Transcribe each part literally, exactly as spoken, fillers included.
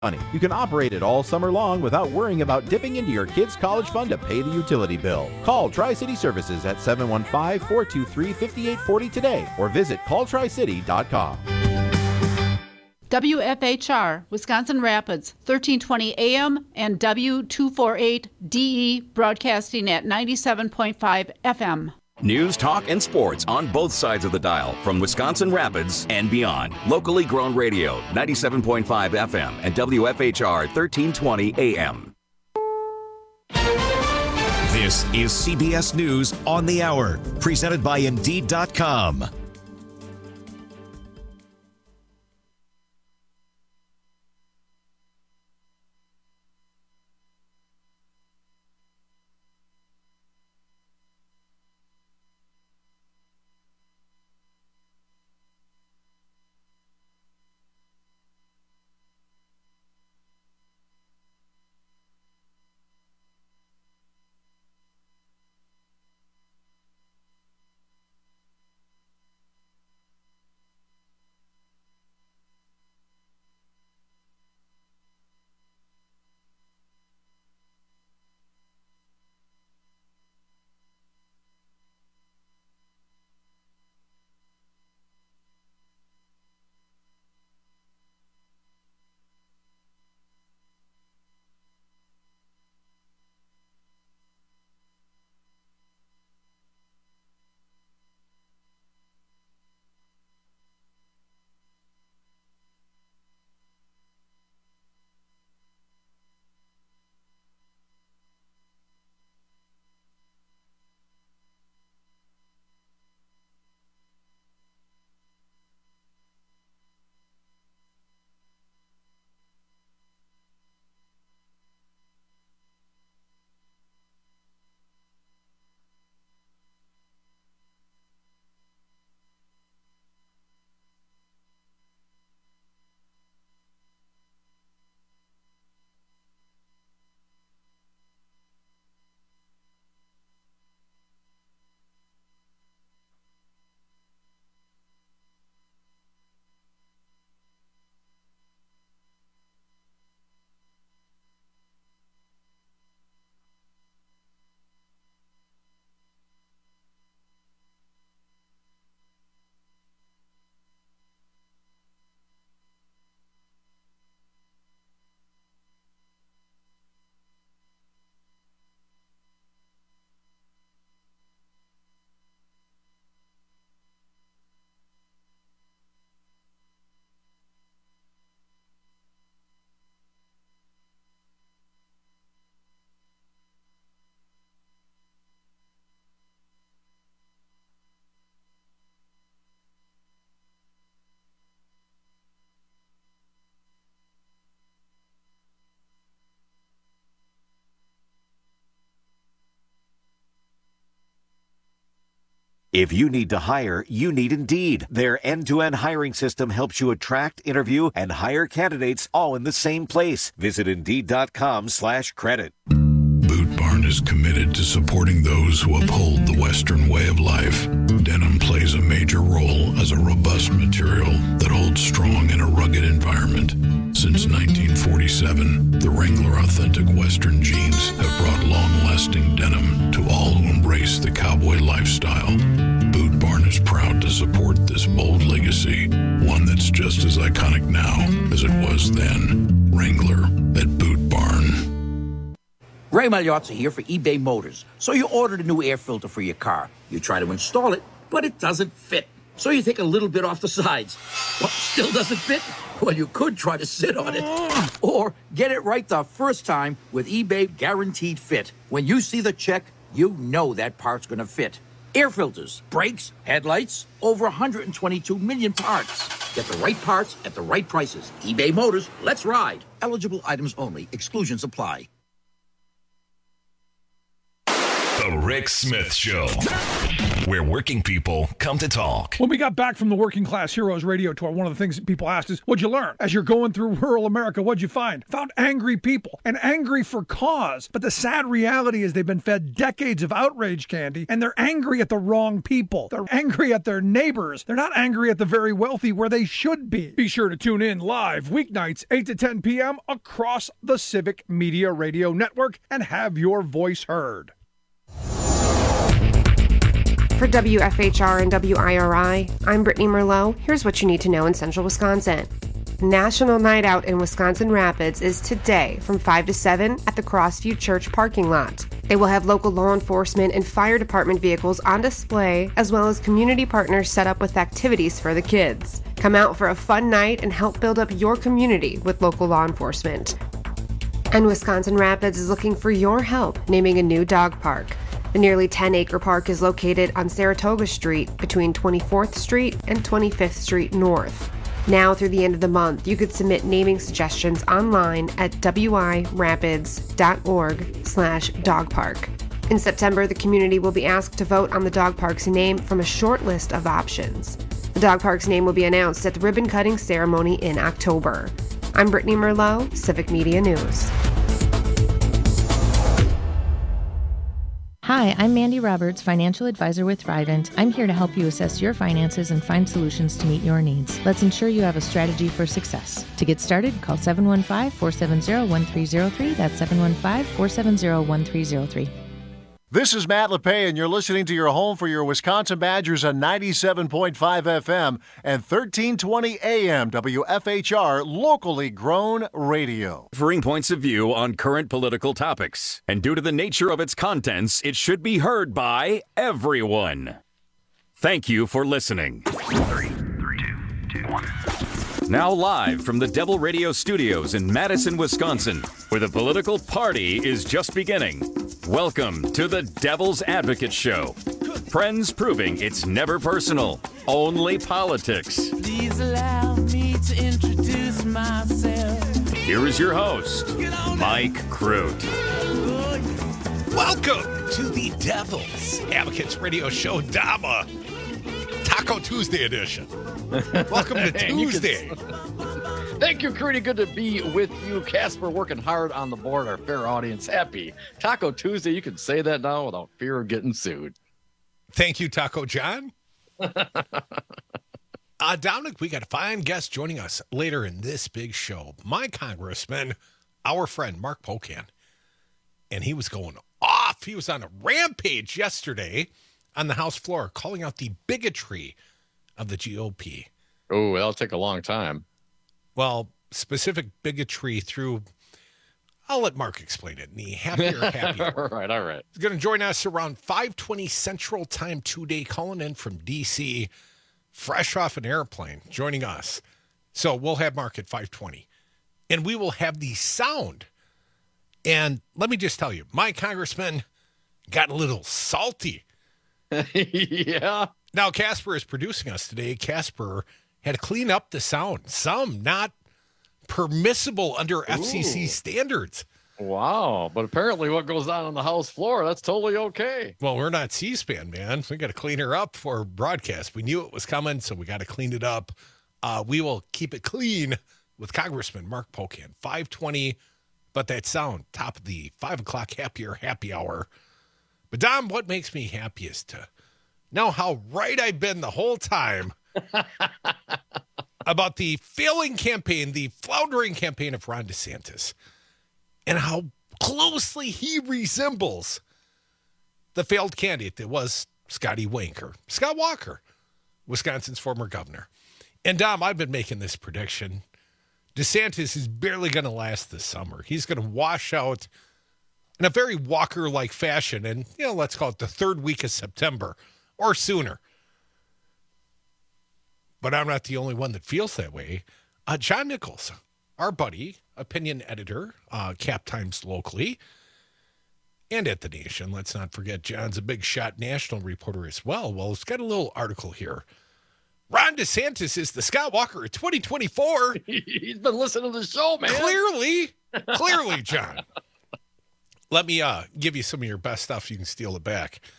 money. You can operate it all summer long without worrying about dipping into your kid's college fund to pay the utility bill. Call Tri-City Services at seven one five, four two three, five eight four zero today or visit call tri city dot com. W F H R, Wisconsin Rapids, thirteen twenty A M and W two forty-eight D E broadcasting at ninety-seven point five F M. News, talk, and sports on both sides of the dial from Wisconsin Rapids and beyond. Locally grown radio, ninety-seven point five F M and W F H R thirteen twenty A M. This is C B S News on the Hour, presented by Indeed dot com. If you need to hire, you need Indeed. Their end-to-end hiring system helps you attract, interview, and hire candidates all in the same place. Visit Indeed.com slash credit. Boot Barn is committed to supporting those who uphold the Western way of life. Denim plays a major role as a robust material that holds strong in a rugged environment. Since nineteen forty-seven, the Wrangler Authentic Western jeans have brought long-lasting denim to all who embrace the cowboy lifestyle. Boot Barn is proud to support this bold legacy, one that's just as iconic now as it was then. Wrangler at Boot Barn. Ray Magliozzi here for eBay Motors. So you ordered a new air filter for your car. You try to install it, but it doesn't fit. So you take a little bit off the sides. What, still doesn't fit? Well, you could try to sit on it. Or get it right the first time with eBay Guaranteed Fit. When you see the check, you know that part's going to fit. Air filters, brakes, headlights, over one hundred twenty-two million parts. Get the right parts at the right prices. eBay Motors, let's ride. Eligible items only. Exclusions apply. The Rick Smith Show. where working people come to talk. When we got back from the Working Class Heroes radio tour, one of the things that people asked is, what'd you learn? As you're going through rural America, what'd you find? Found angry people, and angry for cause. But the sad reality is they've been fed decades of outrage candy, and they're angry at the wrong people. They're angry at their neighbors. They're not angry at the very wealthy where they should be. Be sure to tune in live weeknights, eight to ten p.m. across the Civic Media Radio Network and have your voice heard. For W F H R and W I R I, I'm Brittany Merlot. Here's what you need to know in Central Wisconsin. National Night Out in Wisconsin Rapids is today from five to seven at the Crossview Church parking lot. They will have local law enforcement and fire department vehicles on display, as well as community partners set up with activities for the kids. Come out for a fun night and help build up your community with local law enforcement. And Wisconsin Rapids is looking for your help naming a new dog park. The nearly ten-acre park is located on Saratoga Street between twenty-fourth Street and twenty-fifth Street North. Now through the end of the month, you could submit naming suggestions online at wirapids.org slash dog park. In September, the community will be asked to vote on the dog park's name from a short list of options. The dog park's name will be announced at the ribbon-cutting ceremony in October. I'm Brittany Merlot, Civic Media News. Hi, I'm Mandy Roberts, financial advisor with Thrivent. I'm here to help you assess your finances and find solutions to meet your needs. Let's ensure you have a strategy for success. To get started, call seven one five, four seven zero, one three zero three. That's seven one five, four seven zero, one three zero three. This is Matt LePay, and you're listening to your home for your Wisconsin Badgers on ninety-seven point five F M and thirteen twenty A M W F H R, locally grown radio. Differing points of view on current political topics. And due to the nature of its contents, it should be heard by everyone. Thank you for listening. Three, three, two, two, one. Now live from the Devil Radio Studios in Madison, Wisconsin, where the political party is just beginning. Welcome to the Devil's Advocate Show. Friends proving it's never personal, only politics. Please allow me to introduce myself. Here is your host, Mike Crute. Welcome to the Devil's Advocates Radio Show, Dama. Taco Tuesday edition. Welcome to Tuesday. Thank you, Crudy. Good to be with you. Casper working hard on the board. Our fair audience happy. Taco Tuesday, you can say that now without fear of getting sued. Thank you, Taco John. uh, Dominic, we got a fine guest joining us later in this big show. My congressman, our friend Mark Pocan. And he was going off. He was on a rampage yesterday on the House floor, calling out the bigotry of the G O P. Oh, that'll take a long time. Well, specific bigotry through, I'll let Mark explain it in the happier, happier. all right, all right. He's going to join us around five twenty Central Time today, calling in from D C, fresh off an airplane, joining us. So we'll have Mark at five twenty. And we will have the sound. And let me just tell you, my congressman got a little salty. Yeah. Now, Casper is producing us today. Casper had to clean up the sound. Some not permissible under Ooh. F C C standards. Wow. But apparently what goes on on the House floor, that's totally okay. Well, we're not C-SPAN, man. We got to clean her up for broadcast. We knew it was coming, so we got to clean it up. Uh, we will keep it clean with Congressman Mark Pocan. five twenty, but that sound, top of the five o'clock happier happy hour. But, Dom, what makes me happy is to know how right I've been the whole time about the failing campaign, the floundering campaign of Ron DeSantis, and how closely he resembles the failed candidate that was Scotty Wanker, Scott Walker, Wisconsin's former governor. And, Dom, I've been making this prediction. DeSantis is barely going to last this summer. He's going to wash out in a very Walker-like fashion, and, you know, let's call it the third week of September or sooner. But I'm not the only one that feels that way. Uh, John Nichols, our buddy, opinion editor, uh, Cap Times locally, and at The Nation. Let's not forget John's a big shot national reporter as well. Well, it's got a little article here. Ron DeSantis is the Scott Walker of twenty twenty-four. He's been listening to the show, man. Clearly. Clearly, John. Let me uh, give you some of your best stuff. You can steal it back.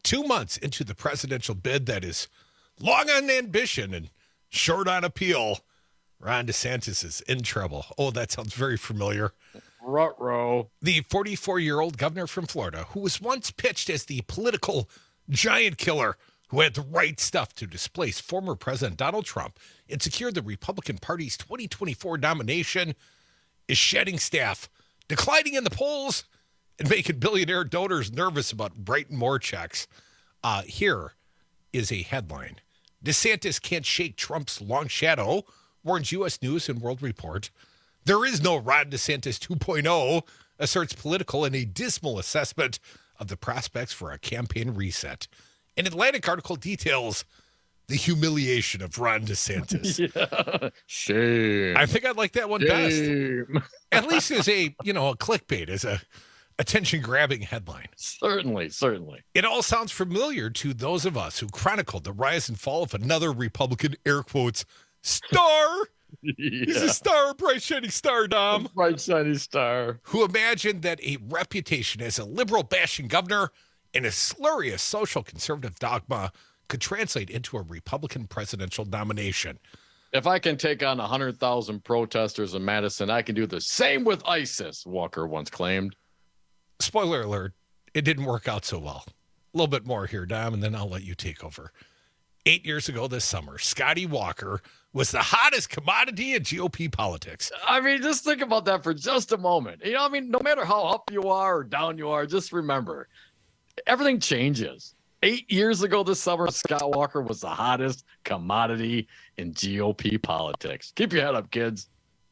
Two months into the presidential bid that is long on ambition and short on appeal, Ron DeSantis is in trouble. Oh, that sounds very familiar. Ruh-roh. The forty-four-year-old governor from Florida, who was once pitched as the political giant killer who had the right stuff to displace former President Donald Trump and secure the Republican Party's twenty twenty-four nomination, is shedding staff, declining in the polls, and making billionaire donors nervous about writing more checks. Uh, here is a headline. DeSantis can't shake Trump's long shadow, warns U S News and World Report. There is no Ron DeSantis two point oh, asserts Political in a dismal assessment of the prospects for a campaign reset. An Atlantic article details the humiliation of Ron DeSantis. Yeah. Shame. I think I'd like that one Shame. best. At least as a, you know, a clickbait, as a attention-grabbing headline. Certainly, certainly. It all sounds familiar to those of us who chronicled the rise and fall of another Republican, air quotes, star. Yeah. He's a star, bright shining star, Dom. Bright shining star. Who imagined that a reputation as a liberal bashing governor and a slurrious social conservative dogma could translate into a Republican presidential nomination. If I can take on one hundred thousand protesters in Madison, I can do the same with ISIS, Walker once claimed. Spoiler alert, it didn't work out so well. A little bit more here, Dom, and then I'll let you take over. Eight years ago this summer, Scotty Walker was the hottest commodity in G O P politics. I mean, just think about that for just a moment. You know, I mean, no matter how up you are or down you are, just remember, everything changes. Eight years ago this summer, Scott Walker was the hottest commodity in G O P politics. Keep your head up, kids.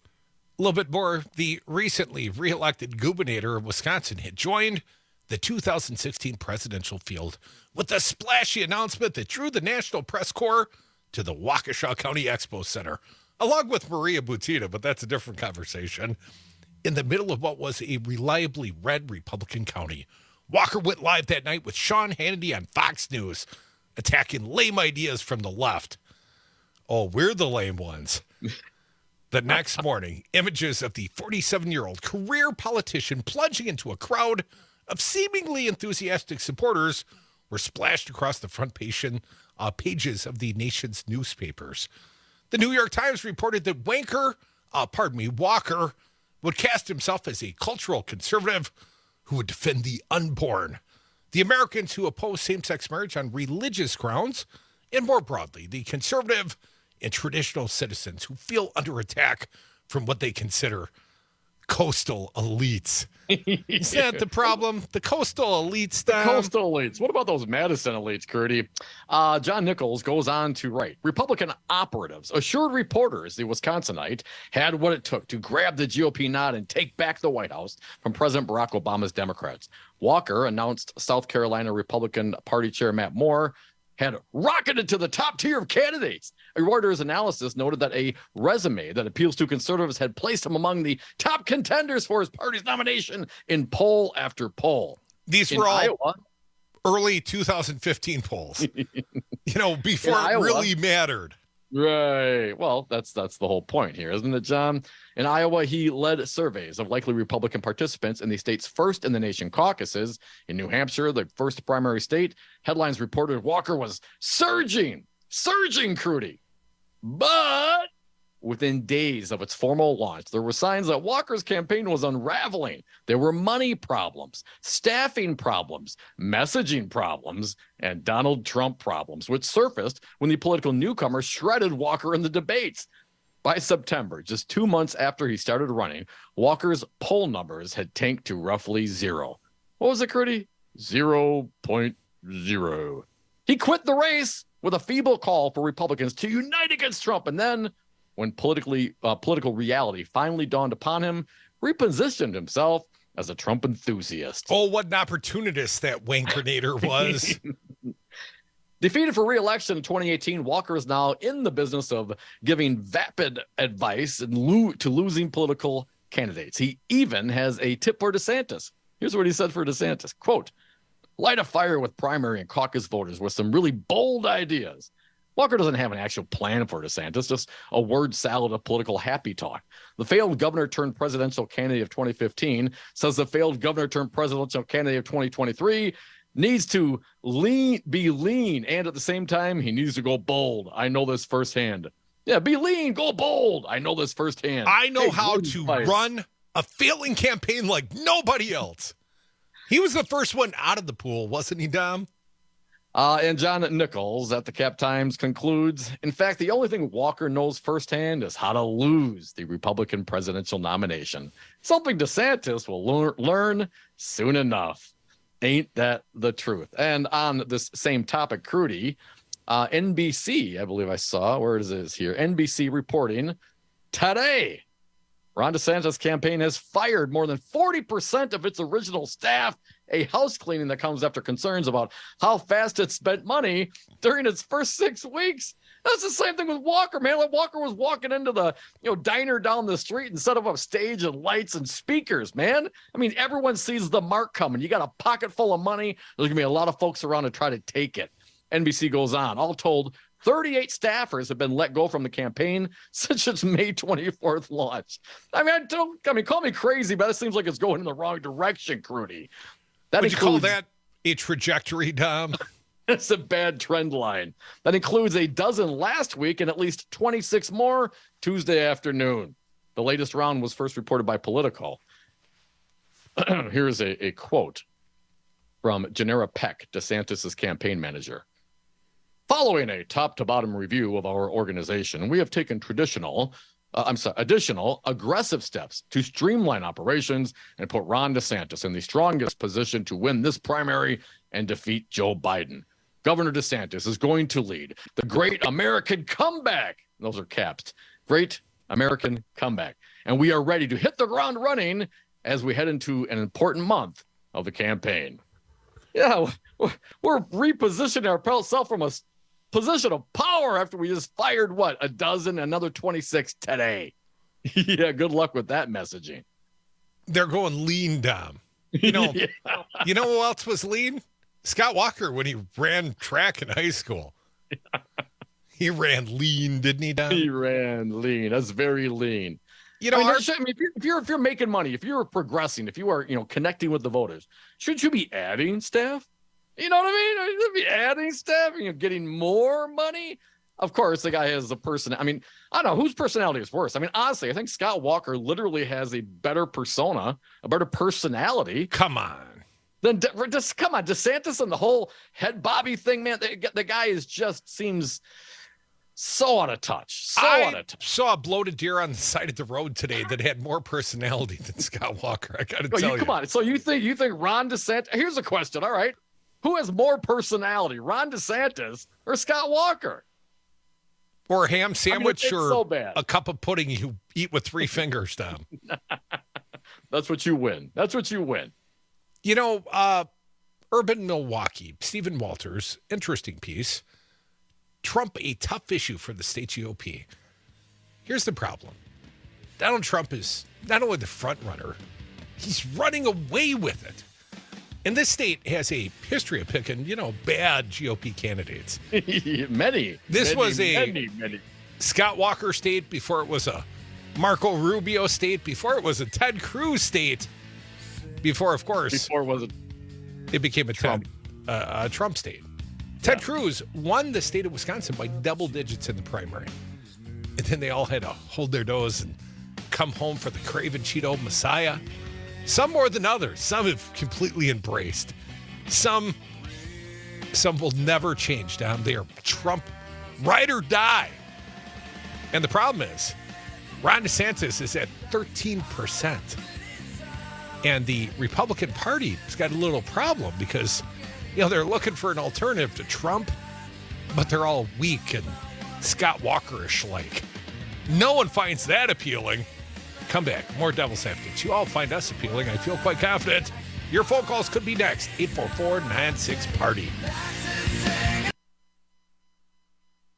A little bit more, the recently reelected gubernator of Wisconsin had joined the two thousand sixteen presidential field with a splashy announcement that drew the National Press Corps to the Waukesha County Expo Center, along with Maria Butina, but that's a different conversation. In the middle of what was a reliably red Republican county, Walker went live that night with Sean Hannity on Fox News, attacking lame ideas from the left. Oh, we're the lame ones. The next morning, images of the forty-seven-year-old career politician plunging into a crowd of seemingly enthusiastic supporters were splashed across the front page, uh, pages of the nation's newspapers. The New York Times reported that Wanker, uh, pardon me, Walker would cast himself as a cultural conservative who would defend the unborn, the Americans who oppose same-sex marriage on religious grounds, and more broadly, the conservative and traditional citizens who feel under attack from what they consider coastal elites. Is that the problem? The coastal elites, The Dom? coastal elites. What about those Madison elites, Curdy? Uh, John Nichols goes on to write, Republican operatives assured reporters the Wisconsinite had what it took to grab the G O P nod and take back the White House from President Barack Obama's Democrats. Walker announced South Carolina Republican Party Chair Matt Moore had rocketed to the top tier of candidates. A Reuters analysis noted that a resume that appeals to conservatives had placed him among the top contenders for his party's nomination in poll after poll. These In were all Iowa, early two thousand fifteen polls, you know, before In it Iowa. really mattered. Right. Well, that's that's the whole point here, isn't it, John? In Iowa, he led surveys of likely Republican participants in the state's first in the nation caucuses. In New Hampshire, the first primary state, headlines reported Walker was surging, surging, Crudy. But within days of its formal launch, there were signs that Walker's campaign was unraveling. There were money problems, staffing problems, messaging problems, and Donald Trump problems, which surfaced when the political newcomer shredded Walker in the debates. By September, just two months after he started running, Walker's poll numbers had tanked to roughly zero. What was it, Crudy? zero point zero. He quit the race with a feeble call for Republicans to unite against Trump, and then when politically uh, political reality finally dawned upon him, repositioned himself as a Trump enthusiast. Oh, what an opportunist that Wankernator was. Defeated for re-election in twenty eighteen, Walker is now in the business of giving vapid advice and lo- to losing political candidates. He even has a tip for DeSantis. Here's what he said for DeSantis, quote, light a fire with primary and caucus voters with some really bold ideas. Walker doesn't have an actual plan for DeSantis, just a word salad of political happy talk. The failed governor turned presidential candidate of twenty fifteen says the failed governor turned presidential candidate of twenty twenty-three needs to lean, be lean, and at the same time, he needs to go bold. I know this firsthand. Yeah, be lean, go bold. I know this firsthand. I know Hey, how good to advice. run a failing campaign like nobody else. He was the first one out of the pool, wasn't he, Dom? Uh, and John Nichols at the Cap Times concludes, in fact, the only thing Walker knows firsthand is how to lose the Republican presidential nomination. Something DeSantis will lear- learn soon enough. Ain't that the truth? And on this same topic, Crudy, uh, N B C, I believe I saw, where is it here? N B C reporting today, Ron DeSantis' campaign has fired more than forty percent of its original staff, a house cleaning that comes after concerns about how fast it spent money during its first six weeks. That's the same thing with Walker, man. Like Walker was walking into the you know diner down the street and set up a stage and lights and speakers, man. I mean, everyone sees the mark coming. You got a pocket full of money. There's going to be a lot of folks around to try to take it. N B C goes on. All told, thirty-eight staffers have been let go from the campaign since its May twenty-fourth launch. I mean, I don't, I mean, call me crazy, but it seems like it's going in the wrong direction, Crudy. That Would includes, you call that a trajectory, Dom? It's a bad trend line. That includes a dozen last week and at least twenty-six more Tuesday afternoon. The latest round was first reported by Politico. Here's a, a quote from Janera Peck, DeSantis' campaign manager. Following a top-to-bottom review of our organization, we have taken traditional, uh, I'm sorry, additional aggressive steps to streamline operations and put Ron DeSantis in the strongest position to win this primary and defeat Joe Biden. Governor DeSantis is going to lead the Great American Comeback. Those are caps. Great American Comeback. And we are ready to hit the ground running as we head into an important month of the campaign. Yeah, we're repositioning ourselves from a position of power after we just fired, what, a dozen, another twenty-six today. Yeah, good luck with that messaging. They're going lean, Dom. You know, Yeah. you know who else was lean? Scott Walker when he ran track in high school. He ran lean, didn't he, Dom? He ran lean. That's very lean. You know, I mean, our- there should- I mean, if, you're, if you're if you're making money, if you're progressing, if you are you know connecting with the voters, shouldn't you be adding staff? You know what I mean? You should be adding staff, you know, getting more money. Of course, the guy has the person. I mean, I don't know whose personality is worse. I mean, honestly, I think Scott Walker literally has a better persona, a better personality. Come on. Then just come on, DeSantis and the whole head Bobby thing, man. The, the guy is just seems so out of touch. So I out of touch. saw a bloated deer on the side of the road today that had more personality than Scott Walker. I got to Oh, tell you, you. come on. So you think you think Ron DeSantis? Here's a question. All right, who has more personality, Ron DeSantis or Scott Walker? Or a ham sandwich it's or so bad. a cup of pudding you eat with three fingers, Dom. That's what you win. That's what you win. You know, uh, Urban Milwaukee, Stephen Walters, interesting piece. Trump, a tough issue for the state G O P. Here's the problem. Donald Trump is not only the front runner, he's running away with it. And this state has a history of picking, you know, bad G O P candidates. many. This many, was a many, many. Scott Walker state before it was a Marco Rubio state, before it was a Ted Cruz state, before, of course, Before was it? it became a Trump. Ted, uh, a Trump state. Ted Cruz won the state of Wisconsin by double digits in the primary. And then they all had to hold their nose and come home for the Craven Cheeto Messiah. Some more than others. Some have completely embraced. Some some will never change down. They are Trump ride or die. And the problem is, Ron DeSantis is at thirteen percent. And the Republican Party has got a little problem because, you know, they're looking for an alternative to Trump, but they're all weak and Scott Walker-ish like. No one finds that appealing. Come back. More Devil's Advocates. You all find us appealing. I feel quite confident. Your phone calls could be next. eight four four, nine six, party.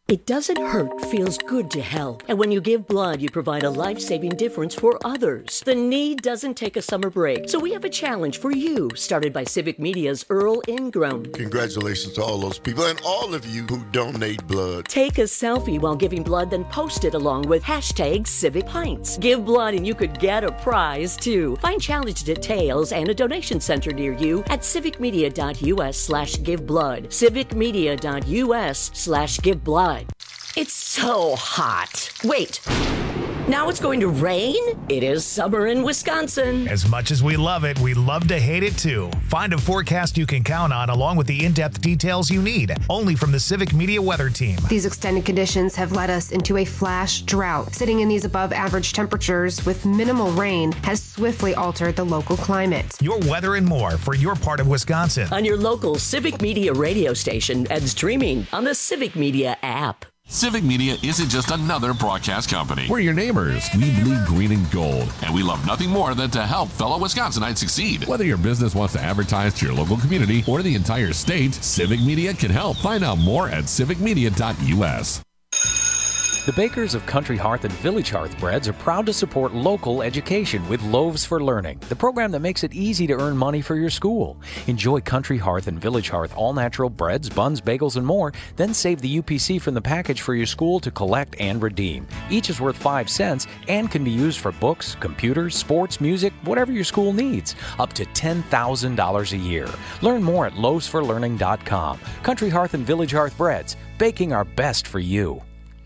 It doesn't hurt, feels good to help. And when you give blood, you provide a life-saving difference for others. The need doesn't take a summer break. So we have a challenge for you, started by Civic Media's Earl Ingram. Congratulations to all those people and all of you who donate blood. Take a selfie while giving blood, then post it along with hashtag Civic Pints. Give blood and you could get a prize, too. Find challenge details and a donation center near you at civicmedia.us slash give blood. civicmedia.us slash give blood. It's so hot. Wait. Now it's going to rain? It is summer in Wisconsin. As much as we love it, we love to hate it too. Find a forecast you can count on along with the in-depth details you need. Only from the Civic Media Weather Team. These extended conditions have led us into a flash drought. Sitting in these above average temperatures with minimal rain has swiftly altered the local climate. Your weather and more for your part of Wisconsin. On your local Civic Media radio station and streaming on the Civic Media app. Civic Media isn't just another broadcast company. We're your neighbors. We bleed green and gold. And we love nothing more than to help fellow Wisconsinites succeed. Whether your business wants to advertise to your local community or the entire state, Civic Media can help. Find out more at civic media dot u s. The bakers of Country Hearth and Village Hearth Breads are proud to support local education with Loaves for Learning, the program that makes it easy to earn money for your school. Enjoy Country Hearth and Village Hearth all-natural breads, buns, bagels, and more, then save the U P C from the package for your school to collect and redeem. Each is worth five cents and can be used for books, computers, sports, music, whatever your school needs, up to ten thousand dollars a year. Learn more at loaves for learning dot com. Country Hearth and Village Hearth Breads, baking our best for you.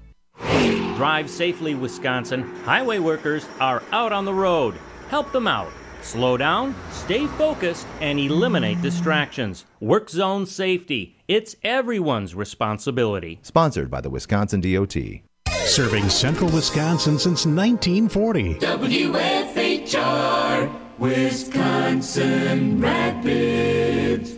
Drive safely, Wisconsin. Highway workers are out on the road. Help them out. Slow down, stay focused, and eliminate distractions. Work zone safety. It's everyone's responsibility. Sponsored by the Wisconsin D O T. Serving central Wisconsin since nineteen forty. W F H R, Wisconsin Rapids.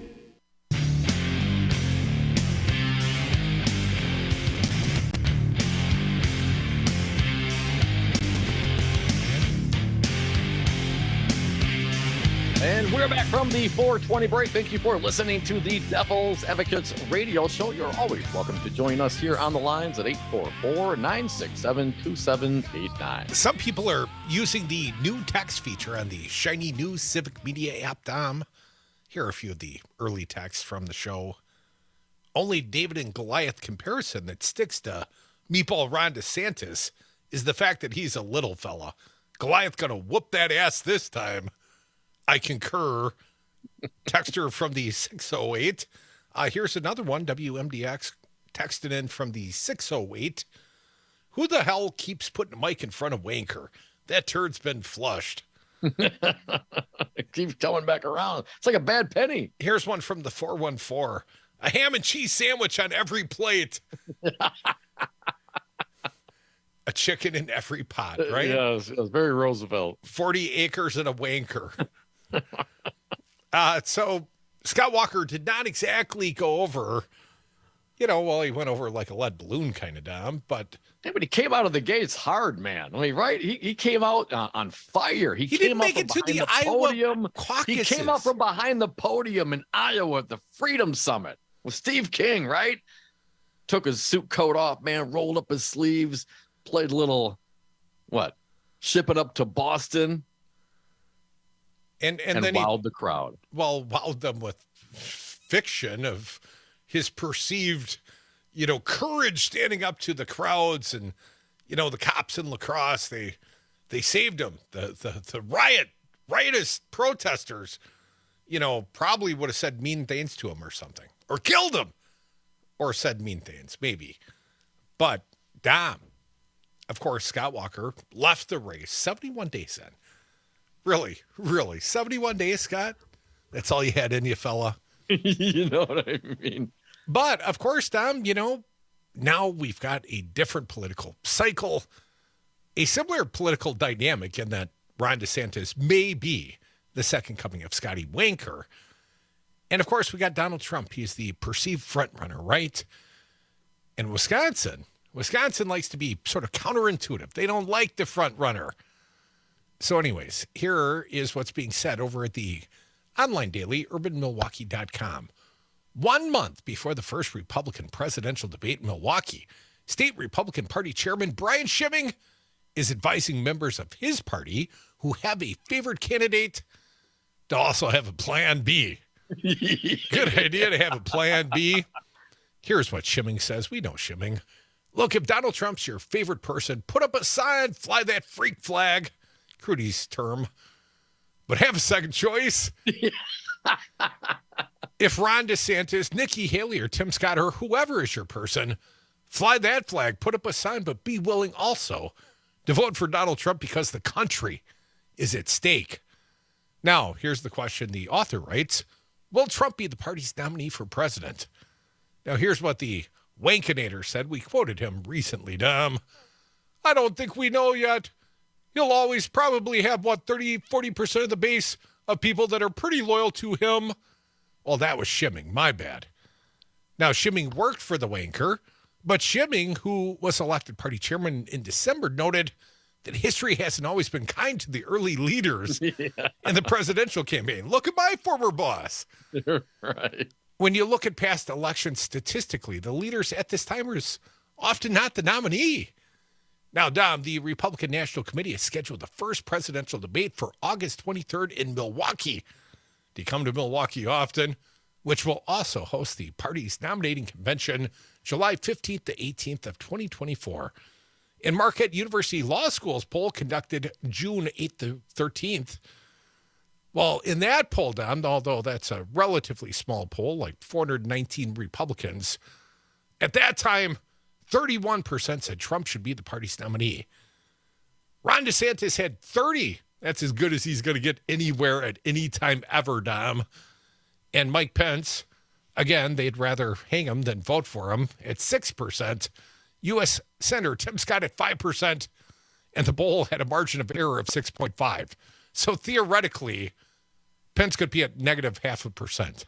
And we're back from the four twenty break. Thank you for listening to the Devil's Advocates radio show. You're always welcome to join us here on the lines at eight four four, nine six seven, two seven eight nine. Some people are using the new text feature on the shiny new Civic Media app, Dom. Here are a few of the early texts from the show. Only David and Goliath comparison that sticks to Meatball Ron DeSantis is the fact that he's a little fella. Goliath gonna whoop that ass this time. I concur. Texter from the six oh eight. Uh, here's another one. W M D X texted in from the six oh eight. Who the hell keeps putting a mic in front of Wanker? That turd's been flushed. It keeps coming back around. It's like a bad penny. Here's one from the four one four. A ham and cheese sandwich on every plate. A chicken in every pot, right? Yeah, it was, it was very Roosevelt. forty acres and a wanker. uh, so Scott Walker did not exactly go over, you know, well, he went over like a lead balloon kind of, Dom, but. Yeah, but he came out of the gates hard, man. I mean, right? He he came out uh, on fire. He, he came didn't make out it to the, the Iowa podium. caucuses. He came out from behind the podium in Iowa at the Freedom Summit with Steve King, right? Took his suit coat off, man, rolled up his sleeves, played a little, what, ship it up to Boston. And and, and then wowed he, the crowd. Well, wowed them with fiction of his perceived, you know, courage standing up to the crowds and, you know, the cops in La Crosse. They they saved him. The the the riot riotous protesters, you know, probably would have said mean things to him or something, or killed him, or said mean things maybe. But Dom, of course, Scott Walker left the race seventy-one days in. Really, really, seventy-one days, Scott? That's all you had in you, fella. You know what I mean? But, of course, Dom, you know, now we've got a different political cycle, a similar political dynamic in that Ron DeSantis may be the second coming of Scotty Wanker. And, of course, we got Donald Trump. He's the perceived frontrunner, right? And Wisconsin, Wisconsin likes to be sort of counterintuitive. They don't like the frontrunner. So anyways, here is what's being said over at the online daily, urban milwaukee dot com. One month before the first Republican presidential debate in Milwaukee, State Republican Party Chairman Brian Schimming is advising members of his party who have a favored candidate to also have a plan B. Good idea to have a plan B. Here's what Schimming says. We know Schimming. Look, if Donald Trump's your favorite person, put up a sign, fly that freak flag. Crudy's term. But have a second choice. If Ron DeSantis, Nikki Haley, or Tim Scott, or whoever is your person, fly that flag, put up a sign, but be willing also to vote for Donald Trump because the country is at stake. Now, here's the question the author writes. Will Trump be the party's nominee for president? Now, here's what the Wankinator said. We quoted him recently, Dom. I don't think we know yet. He'll always probably have, what, thirty, forty percent of the base of people that are pretty loyal to him. Well, that was Schimming. My bad. Now, Schimming worked for the Wanker, but Schimming, who was elected party chairman in December, noted that history hasn't always been kind to the early leaders yeah. in the presidential campaign. Look at my former boss. Right. When you look at past elections statistically, the leaders at this time was often not the nominee. Now, Dom, the Republican National Committee has scheduled the first presidential debate for August twenty-third in Milwaukee. Do you come to Milwaukee often? Which will also host the party's nominating convention July fifteenth to eighteenth of twenty twenty-four. In Marquette University Law School's poll conducted June eighth to thirteenth, well, in that poll, Don, although that's a relatively small poll, like four hundred nineteen Republicans, at that time, thirty-one percent said Trump should be the party's nominee. Ron DeSantis had thirty. That's as good as he's going to get anywhere at any time ever, Dom. And Mike Pence, again, they'd rather hang him than vote for him at six percent. U S Senator Tim Scott at five percent. And the poll had a margin of error of six point five. So theoretically, Pence could be at negative half a percent.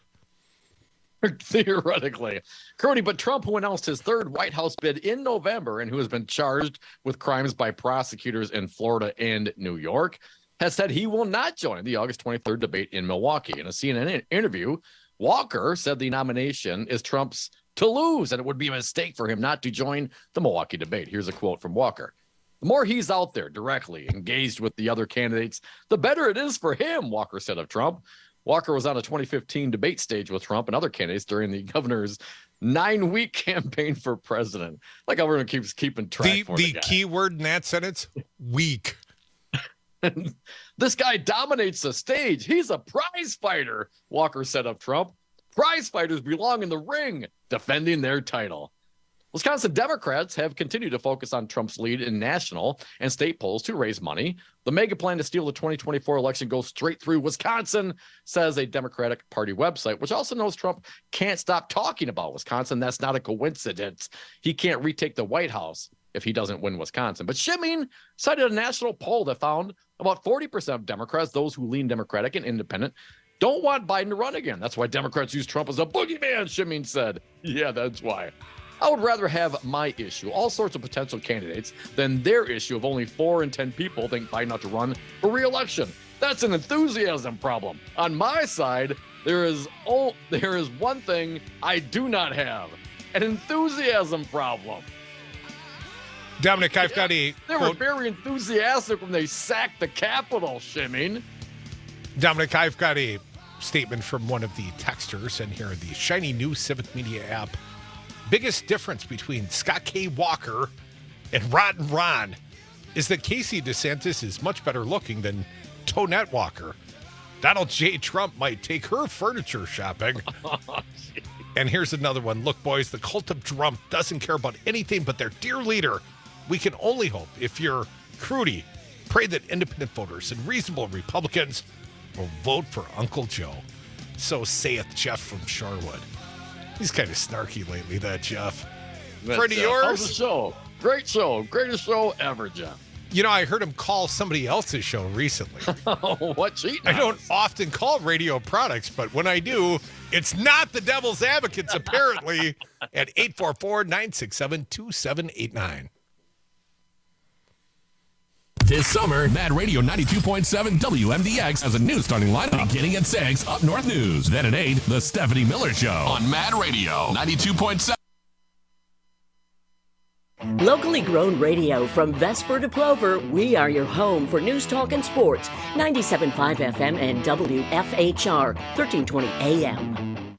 Theoretically. Cody, but Trump, who announced his third White House bid in November and who has been charged with crimes by prosecutors in Florida and New York, has said he will not join the August twenty-third debate in Milwaukee. In a C N N interview, Walker said the nomination is Trump's to lose, and it would be a mistake for him not to join the Milwaukee debate. Here's a quote from Walker. The more he's out there directly engaged with the other candidates, the better it is for him, Walker said of Trump. Walker was on a twenty fifteen debate stage with Trump and other candidates during the governor's nine-week campaign for president. Like everyone keeps keeping track. The, for the, the key word in that sentence, weak. This guy dominates the stage. He's a prize fighter, Walker said of Trump. Prize fighters belong in the ring, defending their title. Wisconsin Democrats have continued to focus on Trump's lead in national and state polls to raise money. The mega plan to steal the twenty twenty-four election goes straight through Wisconsin, says a Democratic Party website, which also knows Trump can't stop talking about Wisconsin. That's not a coincidence. He can't retake the White House if he doesn't win Wisconsin. But Schimming cited a national poll that found about forty percent of Democrats, those who lean Democratic and independent, don't want Biden to run again. That's why Democrats use Trump as a boogeyman, Schimming said. Yeah, that's why. I would rather have my issue, all sorts of potential candidates, than their issue of only four in ten people think Biden ought to run for re-election. That's an enthusiasm problem. On my side, there is oh, there is one thing I do not have, an enthusiasm problem. Dominic, I've yeah, got a... They were very enthusiastic when they sacked the Capitol, Schimming. Dominic, I've got a statement from one of the texters in here, the shiny new Civic Media app. Biggest difference between Scott K. Walker and Rotten Ron is that Casey DeSantis is much better looking than Tonette Walker. Donald J. Trump might take her furniture shopping. Oh, and here's another one. Look, boys, the cult of Trump doesn't care about anything but their dear leader. We can only hope, if you're Crudy, pray that independent voters and reasonable Republicans will vote for Uncle Joe. So saith Jeff from Shorewood. He's kind of snarky lately, that Jeff. But, Friend of uh, yours? How's the show? Great show. Greatest show ever, Jeff. You know, I heard him call somebody else's show recently. What cheating? I don't often call radio products, but when I do, it's not the Devil's Advocates, apparently, at eight four four, nine six seven, two seven eight nine. This summer, Mad Radio ninety-two point seven W M D X has a new starting lineup. Beginning at six, Up North News. Then at eight, The Stephanie Miller Show. On Mad Radio ninety-two point seven. Locally grown radio from Vesper to Plover, we are your home for news, talk, and sports. ninety-seven point five F M and W F H R, thirteen twenty A M.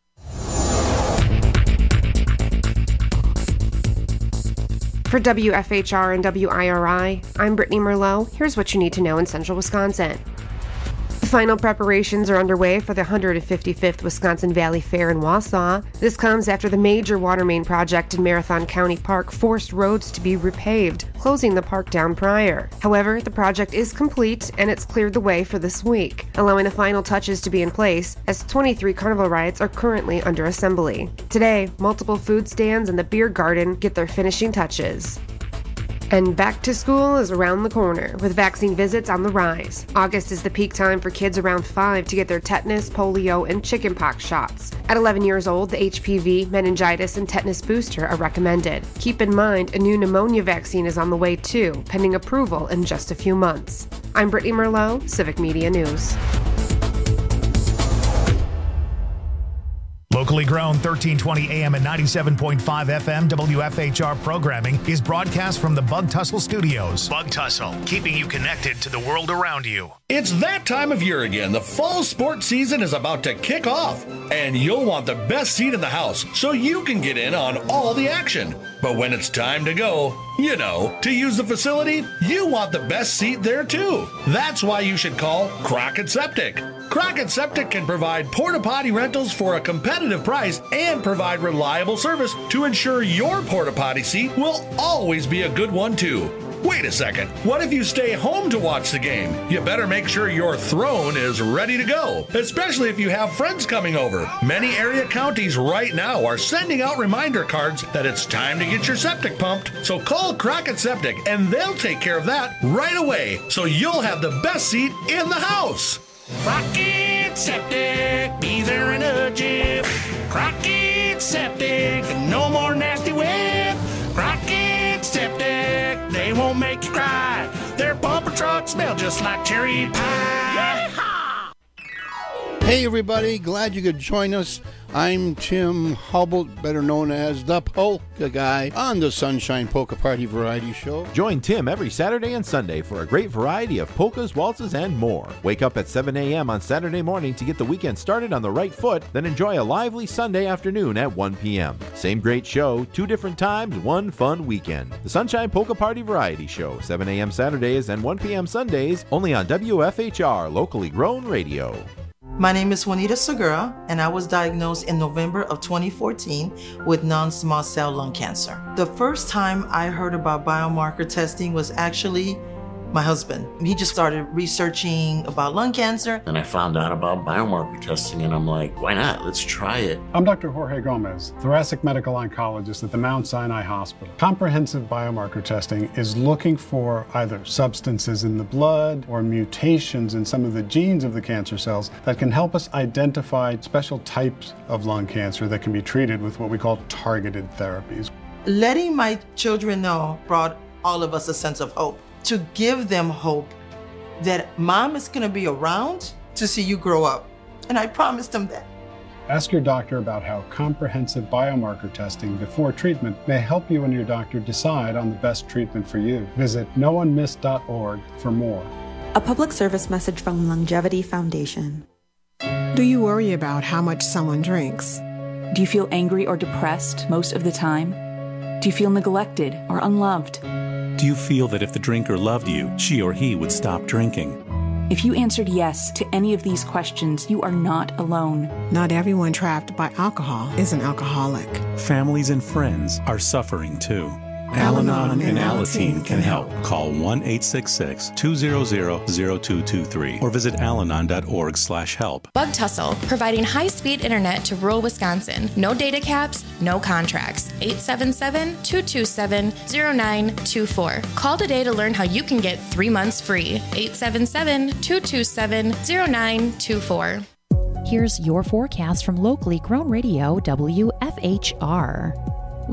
For W F H R and W I R I, I'm Brittany Merlot. Here's what you need to know in Central Wisconsin. The final preparations are underway for the one hundred fifty-fifth Wisconsin Valley Fair in Wausau. This comes after the major water main project in Marathon County Park forced roads to be repaved, closing the park down prior. However, the project is complete and it's cleared the way for this week, allowing the final touches to be in place as twenty-three carnival rides are currently under assembly. Today, multiple food stands and the beer garden get their finishing touches. And back to school is around the corner, with vaccine visits on the rise. August is the peak time for kids around five to get their tetanus, polio, and chickenpox shots. At eleven years old, the H P V, meningitis, and tetanus booster are recommended. Keep in mind, a new pneumonia vaccine is on the way too, pending approval in just a few months. I'm Brittany Merlot, Civic Media News. Locally grown thirteen twenty A M and ninety-seven point five F M W F H R programming is broadcast from the Bug Tussle Studios. Bug Tussle, keeping you connected to the world around you. It's that time of year again. The fall sports season is about to kick off, and you'll want the best seat in the house so you can get in on all the action. But when it's time to go, you know, to use the facility, you want the best seat there too. That's why you should call Crockett Septic. Crockett Septic can provide porta potty rentals for a competitive price and provide reliable service to ensure your porta potty seat will always be a good one too. Wait a second, what if you stay home to watch the game? You better make sure your throne is ready to go, especially if you have friends coming over. Many area counties right now are sending out reminder cards that it's time to get your septic pumped. So call Crockett Septic and they'll take care of that right away, so you'll have the best seat in the house. Crockett Septic, be there in a jiff. Crockett Septic, no more nasty whip. Crockett Septic, they won't make you cry. Their bumper trucks smell just like cherry pie. Yeehaw! Hey everybody, glad you could join us. I'm Tim Hubble, better known as the Polka Guy, on the Sunshine Polka Party Variety Show. Join Tim every Saturday and Sunday for a great variety of polkas, waltzes, and more. Wake up at seven a.m. on Saturday morning to get the weekend started on the right foot, then enjoy a lively Sunday afternoon at one p.m. Same great show, two different times, one fun weekend. The Sunshine Polka Party Variety Show, seven a.m. Saturdays and one p.m. Sundays, only on W F H R, locally grown radio. My name is Juanita Segura, and I was diagnosed in November of twenty fourteen with non-small cell lung cancer. The first time I heard about biomarker testing was actually my husband. He just started researching about lung cancer. And I found out about biomarker testing, and I'm like, why not? Let's try it. I'm Doctor Jorge Gomez, thoracic medical oncologist at the Mount Sinai Hospital. Comprehensive biomarker testing is looking for either substances in the blood or mutations in some of the genes of the cancer cells that can help us identify special types of lung cancer that can be treated with what we call targeted therapies. Letting my children know brought all of us a sense of hope. To give them hope that mom is going to be around to see you grow up. And I promised them that. Ask your doctor about how comprehensive biomarker testing before treatment may help you and your doctor decide on the best treatment for you. Visit no one missed dot org for more. A public service message from Longevity Foundation. Do you worry about how much someone drinks? Do you feel angry or depressed most of the time? Do you feel neglected or unloved? Do you feel that if the drinker loved you, she or he would stop drinking? If you answered yes to any of these questions, you are not alone. Not everyone trapped by alcohol is an alcoholic. Families and friends are suffering too. Al-Anon and Alateen can help. Call one eight six six, two zero zero, zero two two three or visit alanon dot org slash help. Bug Tussle, providing high-speed internet to rural Wisconsin. No data caps, no contracts. eight seven seven, two two seven, zero nine two four. Call today to learn how you can get three months free. eight seven seven, two two seven, zero nine two four. Here's your forecast from locally grown radio W F H R.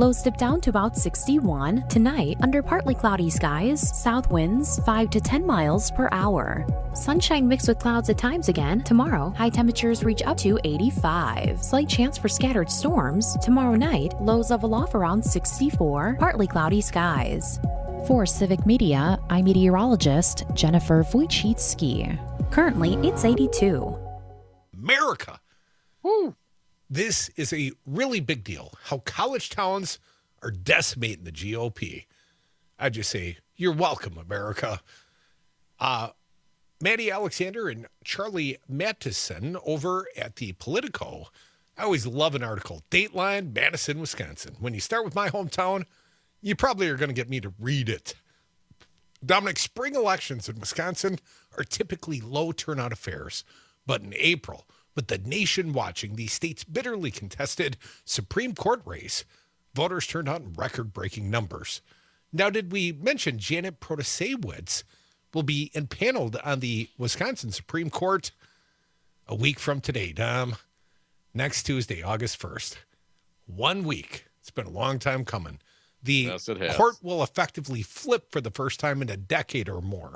Lows dip down to about sixty-one. Tonight, under partly cloudy skies, south winds five to ten miles per hour. Sunshine mixed with clouds at times again. Tomorrow, high temperatures reach up to eighty-five. Slight chance for scattered storms. Tomorrow night, lows level off around sixty-four. Partly cloudy skies. For Civic Media, I'm meteorologist Jennifer Wojcicki. Currently, it's eighty-two. America. Woo. This is a really big deal. How college towns are decimating the G O P. I just say, you're welcome, America. Uh, Maddie Alexander and Charlie Mattison over at the Politico. I always love an article. Dateline, Madison, Wisconsin. When you start with my hometown, you probably are going to get me to read it. Dominic, spring elections in Wisconsin are typically low turnout affairs. But in April, with the nation watching the state's bitterly contested Supreme Court race, voters turned out in record-breaking numbers. Now, did we mention Janet Protasewicz will be impaneled on the Wisconsin Supreme Court a week from today, Dom? Next Tuesday, August first. One week. It's been a long time coming. The yes, it has. court will effectively flip for the first time in a decade or more.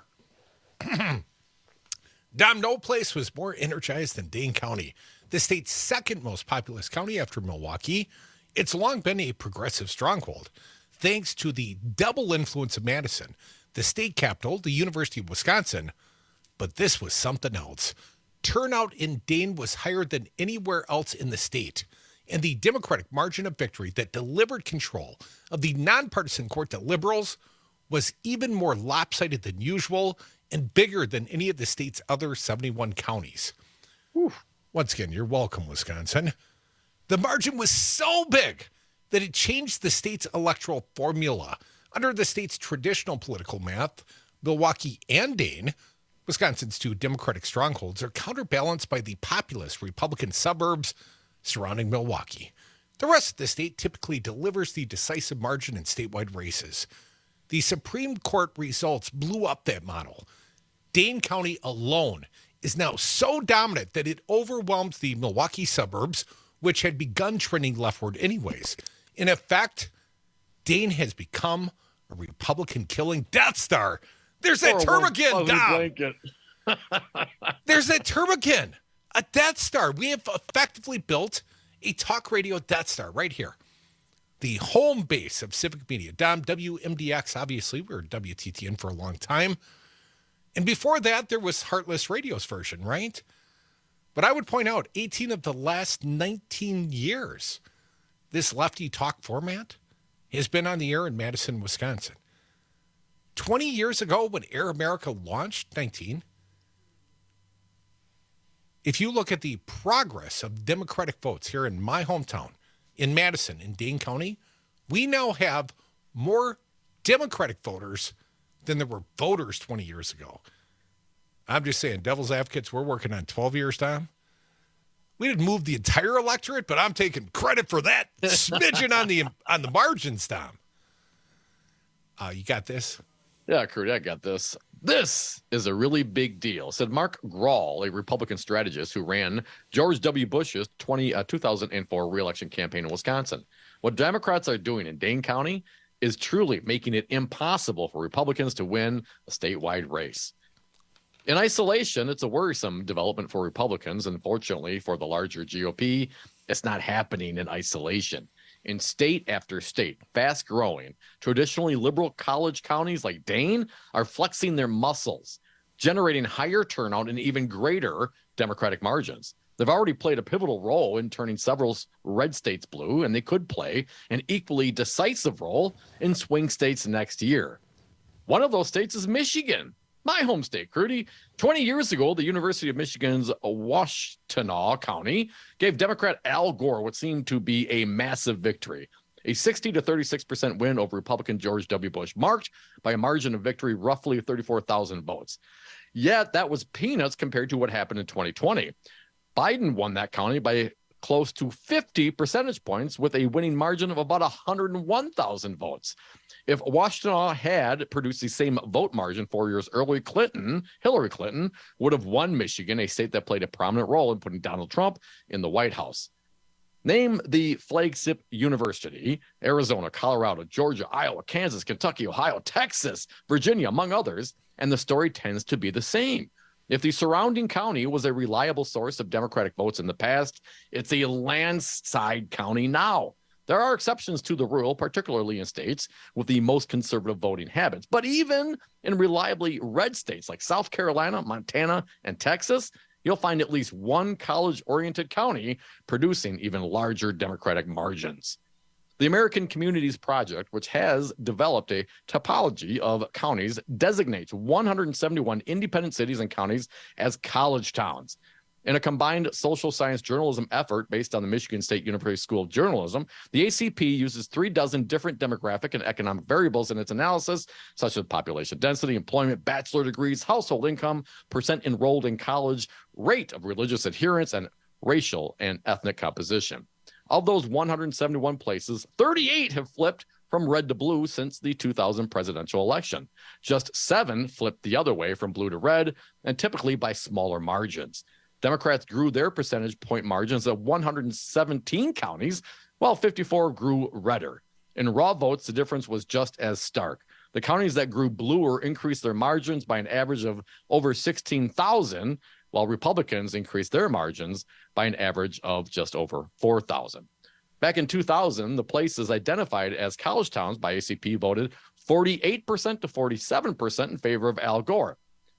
Dom, no place was more energized than Dane County, the state's second most populous county after Milwaukee. It's long been a progressive stronghold, thanks to the double influence of Madison, the state capital, the University of Wisconsin. But this was something else. Turnout in Dane was higher than anywhere else in the state, and the Democratic margin of victory that delivered control of the nonpartisan court to liberals was even more lopsided than usual and bigger than any of the state's other seventy-one counties. Whew. Once again, you're welcome, Wisconsin. The margin was so big that it changed the state's electoral formula. Under the state's traditional political math, Milwaukee and Dane, Wisconsin's two Democratic strongholds, are counterbalanced by the populous Republican suburbs surrounding Milwaukee. The rest of the state typically delivers the decisive margin in statewide races. The Supreme Court results blew up that model. Dane County alone is now so dominant that it overwhelms the Milwaukee suburbs, which had begun trending leftward anyways. In effect, Dane has become a Republican killing Death Star. There's that term again, Dom. There's that term again. A Death Star. We have effectively built a talk radio Death Star right here. The home base of Civic Media. Dom, W M D X, obviously. We were W T T N for a long time. And before that, there was Heartless Radio's version, right? But I would point out, eighteen of the last nineteen years, this lefty talk format has been on the air in Madison, Wisconsin. twenty years ago, when Air America launched, nineteen, if you look at the progress of Democratic votes here in my hometown, in Madison, in Dane County, we now have more Democratic voters than there were voters twenty years ago. I'm just saying, devil's advocates, we're working on twelve years, Tom. We didn't move the entire electorate, but I'm taking credit for that smidgen on the on the margins, Tom. Uh, you got this? Yeah, Kurt, I got this. This is a really big deal, said Mark Grahl, a Republican strategist who ran George W. Bush's twenty, uh, two thousand four reelection campaign in Wisconsin. What Democrats are doing in Dane County is truly making it impossible for Republicans to win a statewide race. In isolation, it's a worrisome development for Republicans. Unfortunately, for the larger G O P, it's not happening in isolation. In state after state, fast-growing, traditionally liberal college counties like Dane are flexing their muscles, generating higher turnout and even greater Democratic margins. They've already played a pivotal role in turning several red states blue, and they could play an equally decisive role in swing states next year. One of those states is Michigan, my home state, Crudy. twenty years ago, the University of Michigan's Washtenaw County gave Democrat Al Gore what seemed to be a massive victory, a sixty to thirty-six percent win over Republican George W. Bush, marked by a margin of victory roughly thirty-four thousand votes. Yet that was peanuts compared to what happened in twenty twenty. Biden won that county by close to fifty percentage points with a winning margin of about one hundred one thousand votes. If Washtenaw had produced the same vote margin four years earlier, Clinton, Hillary Clinton, would have won Michigan, a state that played a prominent role in putting Donald Trump in the White House. Name the flagship university: Arizona, Colorado, Georgia, Iowa, Kansas, Kentucky, Ohio, Texas, Virginia, among others, and the story tends to be the same. If the surrounding county was a reliable source of Democratic votes in the past, it's a landslide county now. There are exceptions to the rule, particularly in states with the most conservative voting habits. But even in reliably red states like South Carolina, Montana, and Texas, you'll find at least one college-oriented county producing even larger Democratic margins. The American Communities Project, which has developed a topology of counties, designates one hundred seventy-one independent cities and counties as college towns. In a combined social science journalism effort based on the Michigan State University School of Journalism, the A C P uses three dozen different demographic and economic variables in its analysis, such as population density, employment, bachelor degrees, household income, percent enrolled in college, rate of religious adherence, and racial and ethnic composition. Of those one hundred seventy-one places, thirty-eight have flipped from red to blue since the two thousand presidential election. Just seven flipped the other way from blue to red, and typically by smaller margins. Democrats grew their percentage point margins of one hundred seventeen counties, while fifty-four grew redder. In raw votes, the difference was just as stark. The counties that grew bluer increased their margins by an average of over sixteen thousand, while Republicans increased their margins by an average of just over four thousand. Back in two thousand, the places identified as college towns by A C P voted forty-eight percent to forty-seven percent in favor of Al Gore.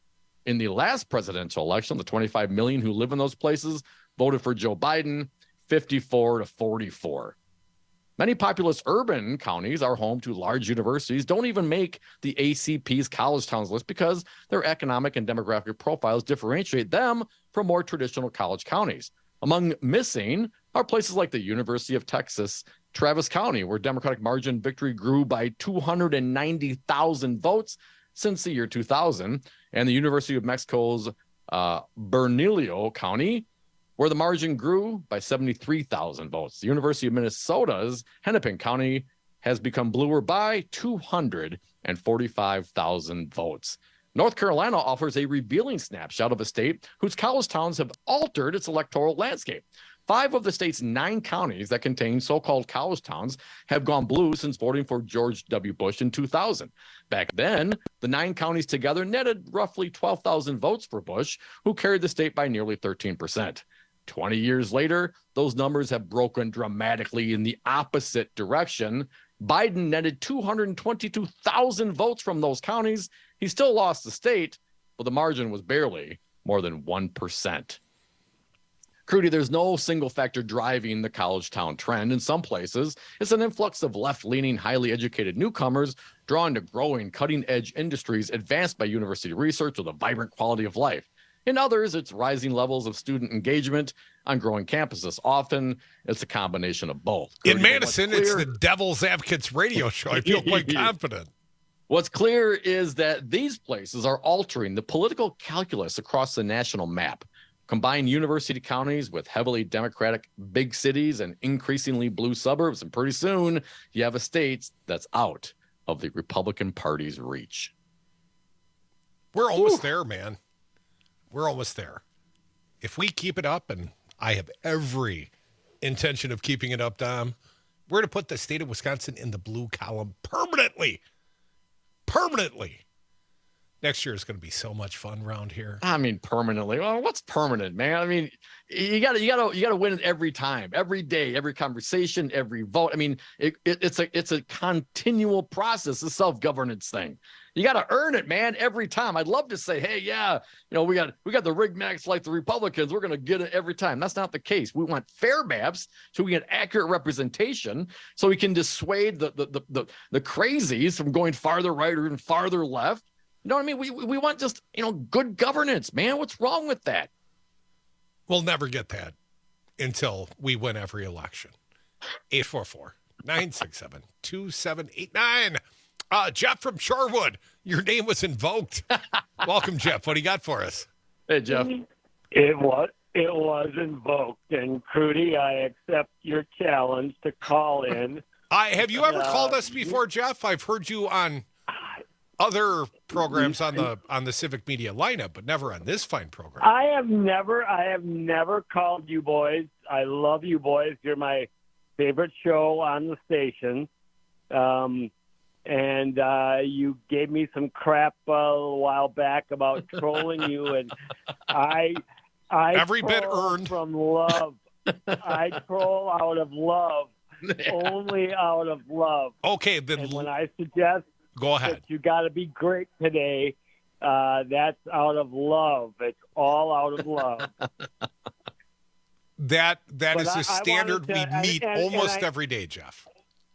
In the last presidential election, the twenty-five million who live in those places voted for Joe Biden, fifty-four to forty-four. Many populous urban counties are home to large universities, don't even make the A C P's college towns list because their economic and demographic profiles differentiate them from more traditional college counties. Among missing are places like the University of Texas, Travis County, where Democratic margin victory grew by two hundred ninety thousand votes since the year two thousand, and the University of Mexico's uh, Bernalillo County, where the margin grew by seventy-three thousand votes. The University of Minnesota's Hennepin County has become bluer by two hundred forty-five thousand votes. North Carolina offers a revealing snapshot of a state whose college towns have altered its electoral landscape. Five of the state's nine counties that contain so-called college towns have gone blue since voting for George W. Bush in two thousand. Back then, the nine counties together netted roughly twelve thousand votes for Bush, who carried the state by nearly thirteen percent. twenty years later, those numbers have broken dramatically in the opposite direction. Biden netted two hundred twenty-two thousand votes from those counties. He still lost the state, but the margin was barely more than one percent. Crudy, there's no single factor driving the college town trend. In some places, it's an influx of left-leaning, highly educated newcomers drawn to growing, cutting-edge industries advanced by university research with a vibrant quality of life. In others, it's rising levels of student engagement on growing campuses. Often, it's a combination of both. Crudy, in Madison, it's the Devil's Advocates radio show. I feel quite confident. What's clear is that these places are altering the political calculus across the national map. Combine university counties with heavily Democratic big cities and increasingly blue suburbs, and pretty soon you have a state that's out of the Republican Party's reach. We're almost Whew. there, man. We're almost there. If we keep it up, and I have every intention of keeping it up, Dom, we're to put the state of Wisconsin in the blue column permanently. Permanently. Next year is going to be so much fun around here. I mean, permanently. Well, what's permanent, man? I mean, you got to, you got to, you got to win it every time, every day, every conversation, every vote. I mean, it, it, it's a, it's a continual process, a self-governance thing. You got to earn it, man, every time. I'd love to say, hey, yeah, you know, we got, we got the rig max like the Republicans. We're going to get it every time. That's not the case. We want fair maps so we get accurate representation, so we can dissuade the, the, the, the, the crazies from going farther right or even farther left. You know what I mean? We we want just, you know, good governance, man. What's wrong with that? We'll never get that until we win every election. eight four four, nine six seven, two seven eight nine. Uh, Jeff from Shorewood, your name was invoked. Welcome, Jeff. What do you got for us? Hey, Jeff. It was, it was invoked. And, Crudy, I accept your challenge to call in. I Have you ever uh, called us before, Jeff? I've heard you on other programs on the on the Civic Media lineup, but never on this fine program. I have never, I have never called you boys I love you boys. You're my favorite show on the station. Um, and uh, you gave me some crap uh, a little while back about trolling you, and I, I every bit troll earned from love. I troll out of love, only out of love. Okay, then and when I suggest go ahead, that you got to be great today, uh, that's out of love. It's all out of love. that that But is I- a I standard wanted to- we and- meet and- and almost I- every day, Jeff.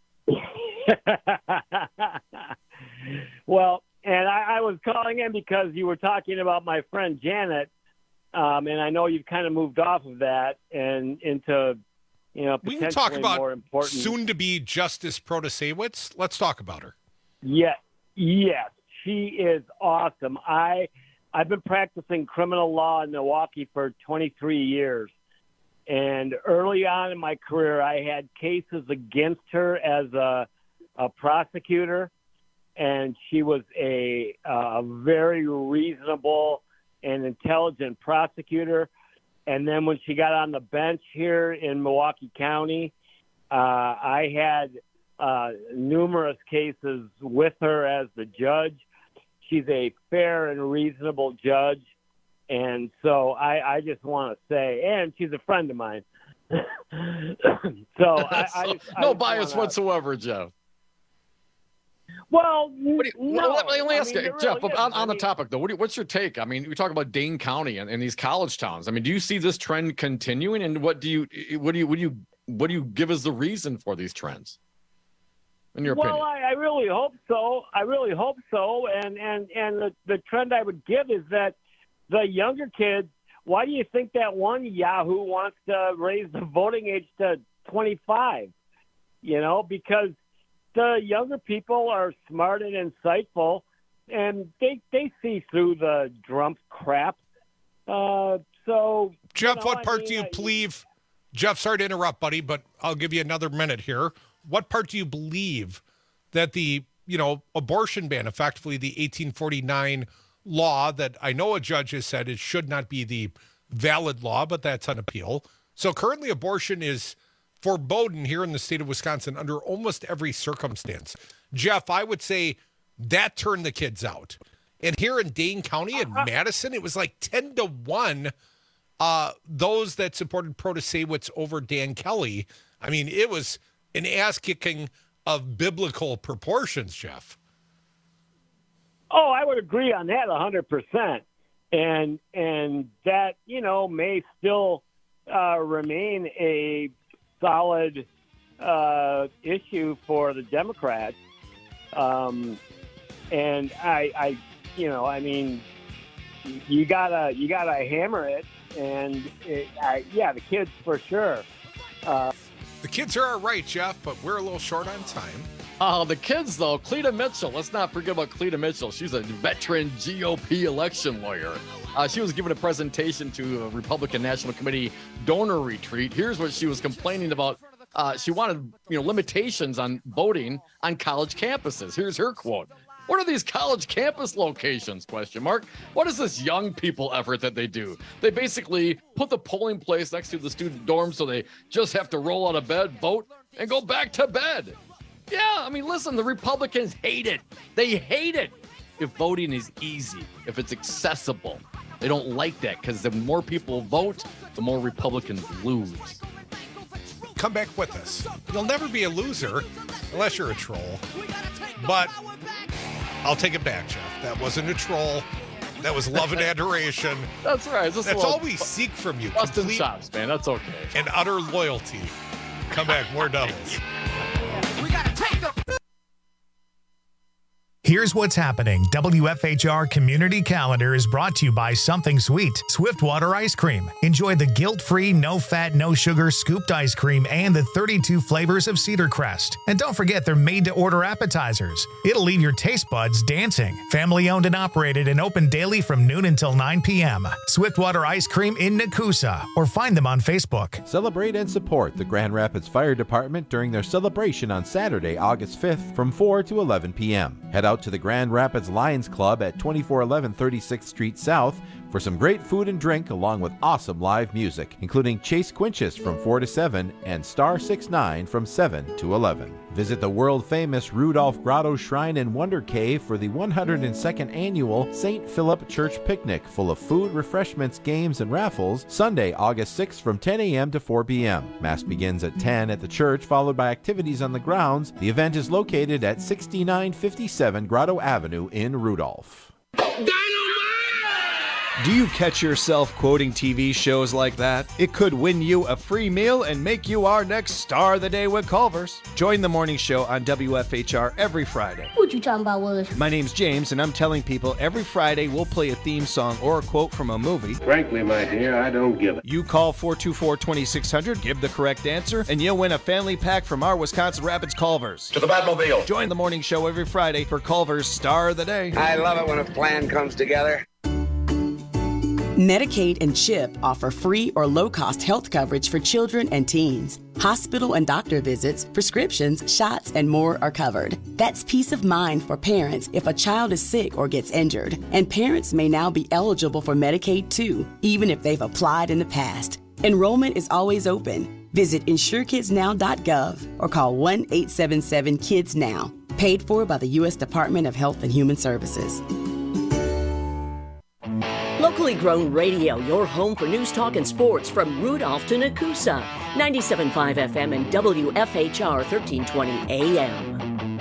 Well, and I, I was calling in because you were talking about my friend Janet, um, and I know you've kind of moved off of that and into, you know, We potentially can talk about more important. soon-to-be Justice Protasewicz. Let's talk about her. Yes, yes, she is awesome. I I've been practicing criminal law in Milwaukee for twenty-three years, and early on in my career, I had cases against her as a, a prosecutor, and she was a, a very reasonable and intelligent prosecutor. And then when she got on the bench here in Milwaukee County, uh, I had uh, numerous cases with her as the judge. She's a fair and reasonable judge. And so I, I just want to say, and she's a friend of mine. so I, I, So, just- I no just bias wanna- whatsoever, Jeff. Well, What do you, no. let, let me I ask mean, you, there Jeff, really on, is. on the I mean- topic, though, what do you, what's your take? I mean, we talk about Dane County and, and these college towns. I mean, do you see this trend continuing? And what do you, what do you, what do you, what do you give as the reason for these trends? In your well, opinion? I, I really hope so. I really hope so. And and and the, the trend I would give is that the younger kids. Why do you think that one Yahoo wants to raise the voting age to twenty-five? You know, because the younger people are smart and insightful, and they they see through the Trump crap. Uh, so, Jeff, you know, what I part mean, do you I- believe? Jeff, sorry to interrupt, buddy, but I'll give you another minute here. What part do you believe that the, you know, abortion ban, effectively the eighteen forty-nine law that I know a judge has said it should not be the valid law, but that's on appeal. So currently abortion is forbidden here in the state of Wisconsin under almost every circumstance. Jeff, I would say that turned the kids out. And here in Dane County and Madison, it was like ten to one. Uh, those that supported Protasewicz over Dan Kelly. I mean, it was an ass kicking of biblical proportions, Jeff. Oh, I would agree on that a hundred percent, and and that you know may still uh, remain a solid uh, issue for the Democrats, um, and I, I, you know, I mean, you gotta you gotta hammer it, and it, I, yeah, the kids for sure. Uh, The kids are all right, Jeff, but we're a little short on time. Oh, the kids, though. Cleta Mitchell. Let's not forget about Cleta Mitchell. She's a veteran G O P election lawyer. Uh, she was giving a presentation to a Republican National Committee donor retreat. Here's what she was complaining about. Uh, she wanted, you know, limitations on voting on college campuses. Here's her quote. What are these college campus locations? Question mark. What is this young people effort that they do? They basically put the polling place next to the student dorm so they just have to roll out of bed, vote, and go back to bed. Yeah, I mean, listen, the Republicans hate it. They hate it if voting is easy, if it's accessible. They don't like that because the more people vote, the more Republicans lose. Come back with us. You'll never be a loser unless you're a troll. But I'll take it back, Jeff. That wasn't a troll. That was love and adoration. That's right. Just a That's little all we seek from you. Busting Complete chops, man. That's okay. and utter loyalty. Come back, more doubles. Here's what's happening. W F H R Community Calendar is brought to you by Something Sweet, Swiftwater Ice Cream. Enjoy the guilt-free, no-fat, no-sugar scooped ice cream and the thirty-two flavors of Cedar Crest. And don't forget they're made-to-order appetizers. It'll leave your taste buds dancing. Family-owned and operated and open daily from noon until nine p.m. Swiftwater Ice Cream in Nakusa, or find them on Facebook. Celebrate and support the Grand Rapids Fire Department during their celebration on Saturday, August fifth from four to eleven p.m. Head out to the Grand Rapids Lions Club at twenty-four eleven thirty-sixth Street South for some great food and drink along with awesome live music, including Chase Quinches from four to seven and Star six nine from seven to eleven. Visit the world-famous Rudolph Grotto Shrine and Wonder Cave for the one hundred second annual Saint Philip Church Picnic, full of food, refreshments, games, and raffles, Sunday, August sixth from ten a.m. to four p.m. Mass begins at ten at the church, followed by activities on the grounds. The event is located at sixty-nine fifty-seven Grotto Avenue in Rudolph. Do you catch yourself quoting T V shows like that? It could win you a free meal and make you our next star of the day with Culver's. Join the morning show on W F H R every Friday. What you talking about, Willis? My name's James, and I'm telling people every Friday we'll play a theme song or a quote from a movie. Frankly, my dear, I don't give it. You call four two four, two six zero zero, give the correct answer, and you'll win a family pack from our Wisconsin Rapids Culver's. To the Batmobile. Join the morning show every Friday for Culver's Star of the Day. I love it when a plan comes together. Medicaid and CHIP offer free or low-cost health coverage for children and teens. Hospital and doctor visits, prescriptions, shots, and more are covered. That's peace of mind for parents if a child is sick or gets injured. And parents may now be eligible for Medicaid too, even if they've applied in the past. Enrollment is always open. Visit insure kids now dot gov or call one eight seven seven kids now. Paid for by the U S Department of Health and Human Services. Locally grown radio, your home for news, talk, and sports from Rudolph to Nakusa. ninety-seven point five F M and W F H R thirteen twenty A M.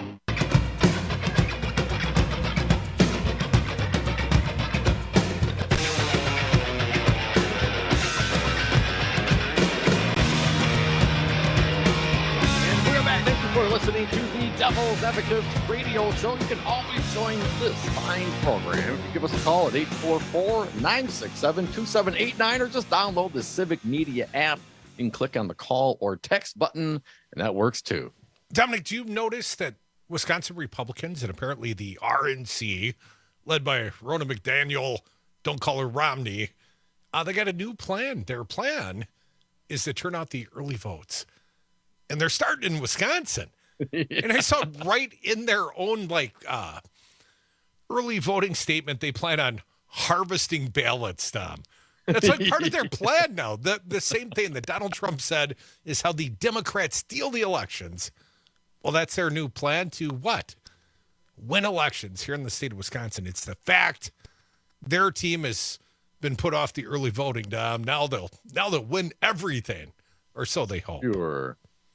Listening to the Devil's Advocates radio show. You can always join this fine program. You give us a call at eight four four, nine six seven, two seven eight nine or just download the Civic Media app. You can click on the call or text button, and that works too. Dominic, do you notice that Wisconsin Republicans and apparently the R N C, led by Ronna McDaniel, don't call her Romney, uh, they got a new plan. Their plan is to turn out the early votes. And they're starting in Wisconsin. Yeah. And I saw right in their own like uh, early voting statement, they plan on harvesting ballots, Tom. That's like part of their plan now. The, the same thing that Donald Trump said is how the Democrats steal the elections. Well, that's their new plan to what? Win elections here in the state of Wisconsin. It's the fact their team has been put off the early voting, Dom. Now they'll, now they'll win everything, or so they hope. Sure.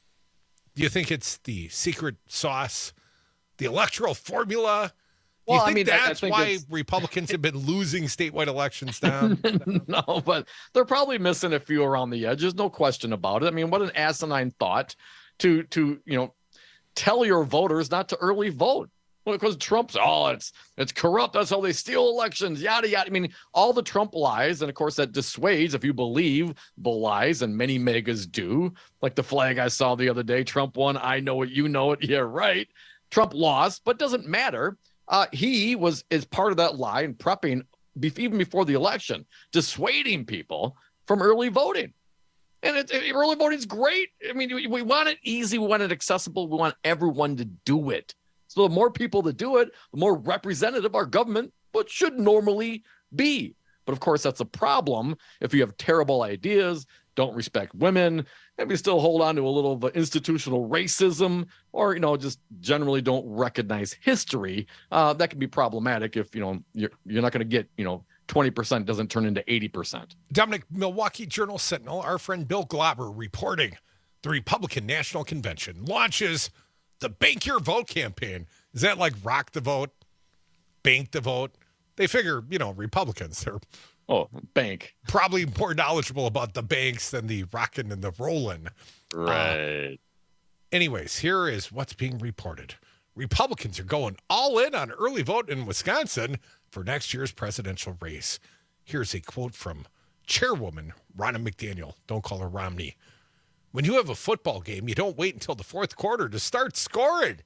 Do you think it's the secret sauce, the electoral formula? Do Well, you think I mean, I- I that's think why it's- Republicans have been losing statewide elections down? No, but they're probably missing a few around the edges. No question about it. I mean, what an asinine thought to to you know tell your voters not to early vote. Well, because Trump's oh, it's it's corrupt. That's how they steal elections. Yada yada. I mean, all the Trump lies, and of course that dissuades if you believe the lies, and many megas do. Like the flag I saw the other day. Trump won. I know it. You know it. Yeah, right. Trump lost, but doesn't matter. Uh, he was is part of that lie and prepping be, even before the election, dissuading people from early voting. And it, it, early voting is great. I mean, we, we want it easy. We want it accessible. We want everyone to do it. So the more people that do it, the more representative our government but should normally be. But of course, that's a problem if you have terrible ideas, don't respect women, maybe still hold on to a little of institutional racism, or, you know, just generally don't recognize history. Uh, that can be problematic if, you know, you're, you're not going to get, you know, twenty percent doesn't turn into eighty percent. Dominic, Milwaukee Journal Sentinel, our friend Bill Glauber reporting the Republican National Convention launches the Bank Your Vote campaign. Is that like rock the vote, bank the vote? They figure, you know, Republicans, they're oh, bank. Probably more knowledgeable about the banks than the rockin' and the rollin'. Right. Uh, anyways, here is what's being reported. Republicans are going all in on early vote in Wisconsin for next year's presidential race. Here's a quote from Chairwoman Ronna McDaniel. Don't call her Romney. When you have a football game, you don't wait until the fourth quarter to start scoring.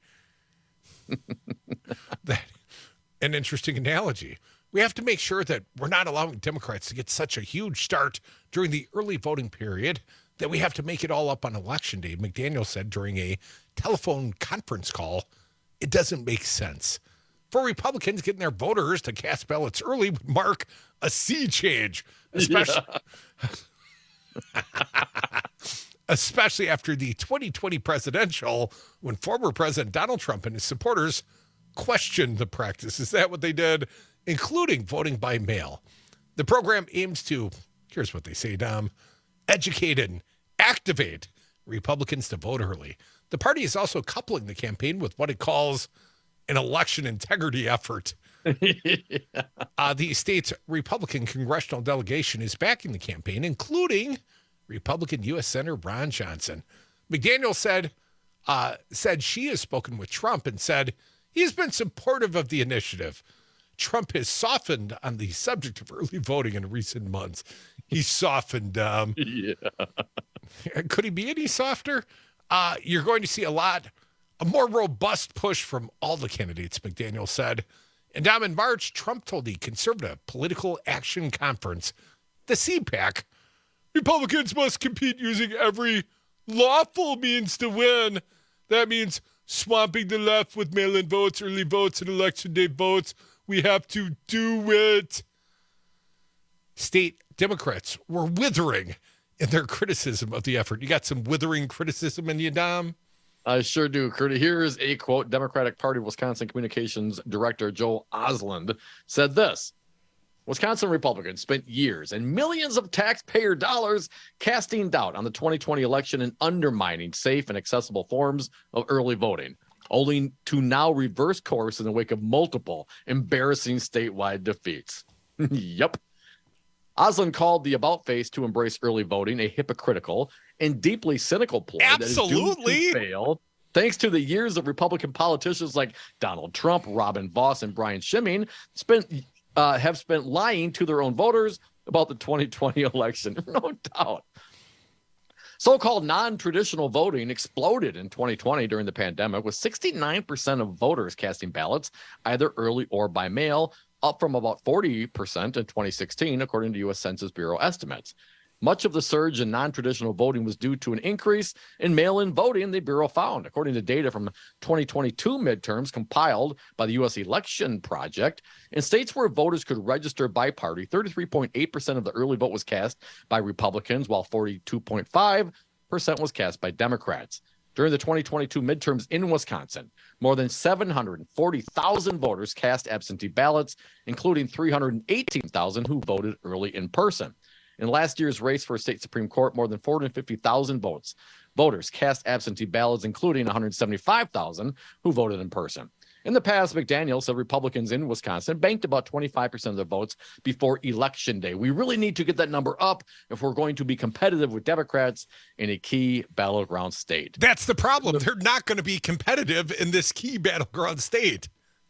That, an interesting analogy. We have to make sure that we're not allowing Democrats to get such a huge start during the early voting period that we have to make it all up on Election Day. McDaniel said during a telephone conference call, it doesn't make sense. for Republicans getting their voters to cast ballots early would mark a sea change, especially, yeah. especially after the twenty twenty presidential, when former President Donald Trump and his supporters questioned the practice. Is that what they did? Including voting by mail. The program aims to, here's what they say, Dom, educate and activate Republicans to vote early. The party is also coupling the campaign with what it calls an election integrity effort. yeah. uh, the state's Republican congressional delegation is backing the campaign, including Republican U S Senator Ron Johnson. McDaniel said, uh, said she has spoken with Trump and said he's been supportive of the initiative. Trump has softened on the subject of early voting in recent months. He's softened. Um, yeah. Could he be any softer? Uh, you're going to see a lot, a more robust push from all the candidates, McDaniel said. And um, in March, Trump told the Conservative Political Action Conference, the C PAC, Republicans must compete using every lawful means to win. That means swamping the left with mail-in votes, early votes, and election day votes. We have to do it. State Democrats were withering in their criticism of the effort. You got some withering criticism in you, Dom? I sure do, Kurt. Here's a quote. Democratic Party Wisconsin Communications Director Joel Osland said this: Wisconsin Republicans spent years and millions of taxpayer dollars casting doubt on the twenty twenty election and undermining safe and accessible forms of early voting, only to now reverse course in the wake of multiple embarrassing statewide defeats. Yep. Osland called the about-face to embrace early voting a hypocritical and deeply cynical ploy Absolutely. that is doomed to fail, thanks to the years of Republican politicians like Donald Trump, Robin Vos, and Brian Schimming spent uh, have spent lying to their own voters about the twenty twenty election. No doubt. So-called non-traditional voting exploded in twenty twenty during the pandemic, with sixty-nine percent of voters casting ballots either early or by mail, up from about forty percent in twenty sixteen, according to U S Census Bureau estimates. Much of the surge in non-traditional voting was due to an increase in mail-in voting, the Bureau found, according to data from twenty twenty-two midterms compiled by the U S Election Project. In states where voters could register by party, thirty-three point eight percent of the early vote was cast by Republicans, while forty-two point five percent was cast by Democrats. During the twenty twenty-two midterms in Wisconsin, more than seven hundred forty thousand voters cast absentee ballots, including three hundred eighteen thousand who voted early in person. In last year's race for a state Supreme Court, more than four hundred fifty thousand votes. Voters cast absentee ballots, including one hundred seventy-five thousand who voted in person. In the past, McDaniel said Republicans in Wisconsin banked about twenty-five percent of their votes before Election Day. We really need to get that number up if we're going to be competitive with Democrats in a key battleground state. That's the problem. They're not going to be competitive in this key battleground state.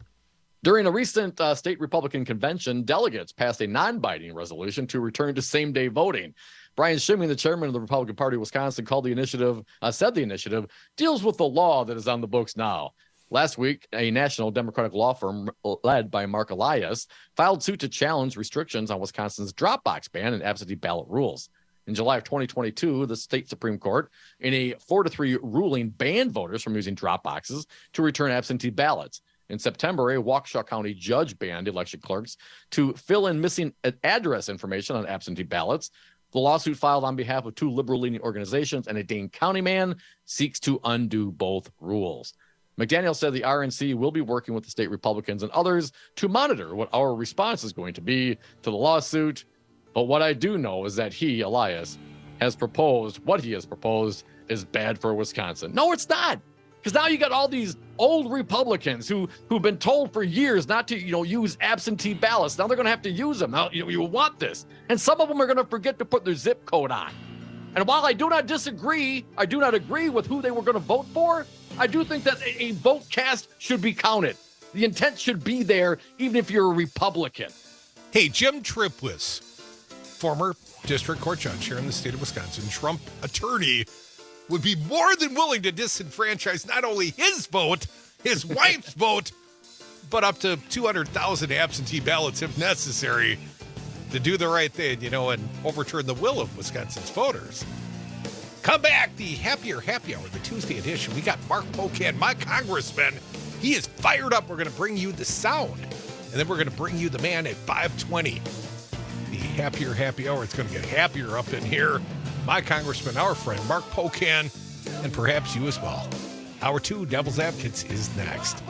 During a recent uh, state Republican convention, delegates passed a non-binding resolution to return to same-day voting. Brian Schimming, the chairman of the Republican Party of Wisconsin, called the initiative, uh, said the initiative deals with the law that is on the books now. Last week, a national Democratic law firm led by Mark Elias filed suit to challenge restrictions on Wisconsin's drop box ban and absentee ballot rules. In July of twenty twenty-two, the state Supreme Court, in a four to three ruling, banned voters from using drop boxes to return absentee ballots. In September, a Waukesha County judge banned election clerks to fill in missing address information on absentee ballots. The lawsuit, filed on behalf of two liberal-leaning organizations and a Dane County man, seeks to undo both rules. McDaniel said the R N C will be working with the state Republicans and others to monitor what our response is going to be to the lawsuit. But what I do know is that he, Elias, has proposed, what he has proposed is bad for Wisconsin. No, it's not. Because now you got all these old Republicans who, who've been told for years not to, you know, use absentee ballots. Now they're going to have to use them. Now, you know, you want this. And some of them are going to forget to put their zip code on. And while I do not disagree, I do not agree with who they were going to vote for, I do think that a, a vote cast should be counted. The intent should be there, even if you're a Republican. Hey, Jim Tripwis, former district court judge here in the state of Wisconsin, Trump attorney, would be more than willing to disenfranchise not only his vote, his wife's vote, but up to two hundred thousand absentee ballots if necessary to do the right thing, you know, and overturn the will of Wisconsin's voters. Come back, the Happier Happy Hour, the Tuesday edition. We got Mark Pocan, my congressman, He is fired up. We're going to bring you the sound. And then we're going to bring you the man at five twenty. The Happier Happy Hour. It's going to get happier up in here. My congressman, our friend, Mark Pocan, and perhaps you as well. Hour two, Devil's Advocates, is next.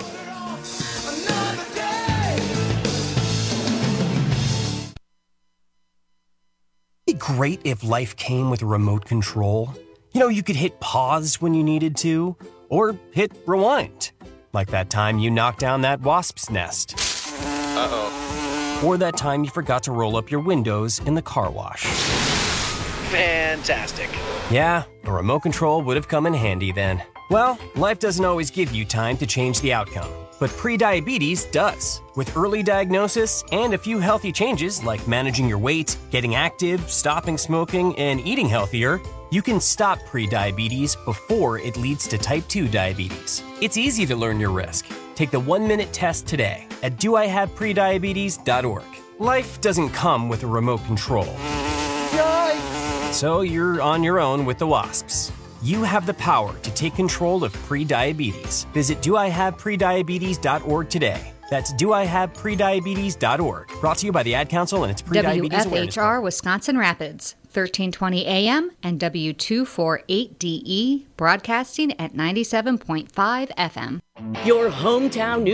It'd be great if life came with a remote control. You know, you could hit pause when you needed to, or hit rewind. Like that time you knocked down that wasp's nest. Uh-oh. Or that time you forgot to roll up your windows in the car wash. Fantastic. Yeah, a remote control would have come in handy then. Well, life doesn't always give you time to change the outcome, but prediabetes does. With early diagnosis and a few healthy changes like managing your weight, getting active, stopping smoking, and eating healthier, you can stop prediabetes before it leads to type two diabetes. It's easy to learn your risk. Take the one-minute test today at do I have prediabetes dot org. Life doesn't come with a remote control. Yikes! So you're on your own with the wasps. You have the power to take control of prediabetes. Visit do I have prediabetes dot org today. That's do I have prediabetes dot org. Brought to you by the Ad Council and its Prediabetes W F H R Awareness Program. Wisconsin Rapids, thirteen twenty A M and W two forty-eight D E, broadcasting at ninety-seven point five F M. Your hometown news.